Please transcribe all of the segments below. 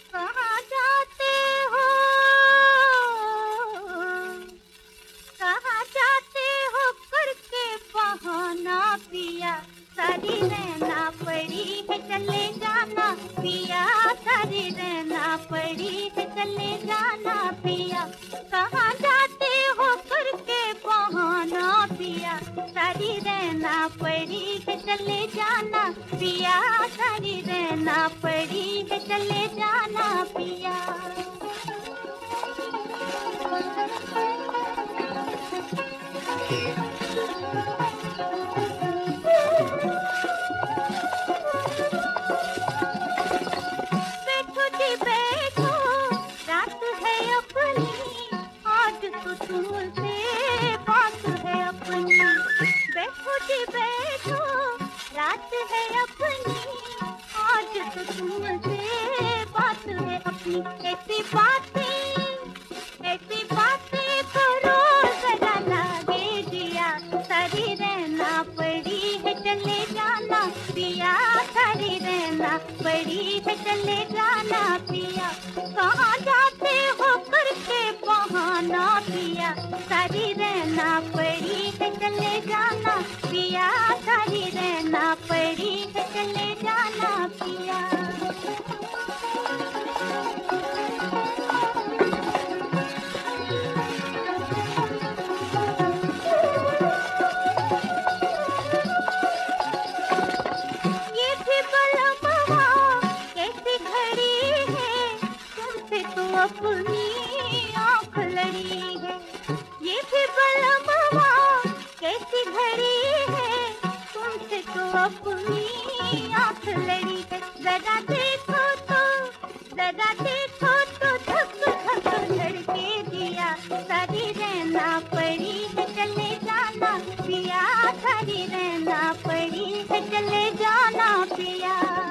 कहाँ जाते हो, कहाँ जाते हो करके बहाना पिया, सारी रहना पड़ी है चले जाना पिया, सारी रहना पड़ी है चले जाना पिया। कहाँ जाते हो करके बहाना पिया, सारी रहना पड़ी है चले जाना पिया, सारी रहना पड़ी है चले जाना पिया। बैठो जी बैठो, रात है अपनी, आज तो तुमसे बात है अपनी। बैठो जी बैठो, रात है अपनी, आज तो तुमसे बात है अपनी। ऐसी बातें करो जरा लागे जिया, सारी रहना पड़ी है चले जाना पिया, सारी रहना पड़ी है चले जाना पिया। कहाँ जाते हो करके बहाना पिया, सारी रहना पड़ी है चले जाना पिया, सारी रहना पड़ी है चले जाना पिया। ये भी बलमवा कैसी घड़ी है, तुमसे तो अपनी आँख लड़ी है। ये भी बलमवा कैसी घड़ी है, तुमसे तो अपनी आँख लड़ी है। जरा देखो तो, जरा देखो तो धक धक धड़के दिया, सारी रहना पड़ी है चले जाना पिया, सारी रहना पड़ी है चले जाना पिया।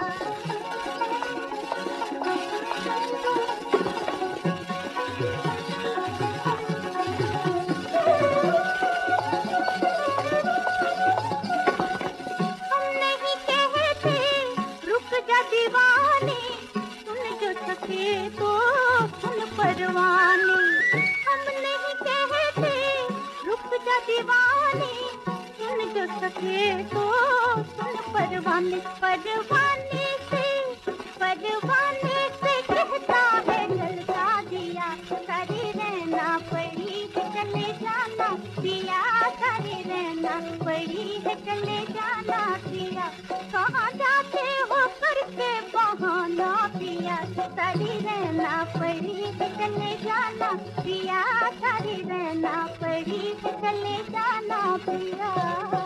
हम नहीं कहते रुक जा दीवाने, सुन जो सके तो सुन परवाने। हम नहीं कहते रुक जा दीवाने, सुन जो सके तो सुन परवाने। परवाने से कहता है जलता दिया, सारी रहना पड़ी है चले जाना पिया, सारी रहना पड़ी है चले जाना पिया। कहाँ जाते हो करके बहाना पिया, सारी रहना पड़ी है चले जाना पिया, सारी रहना पड़ी है चले जाना पिया।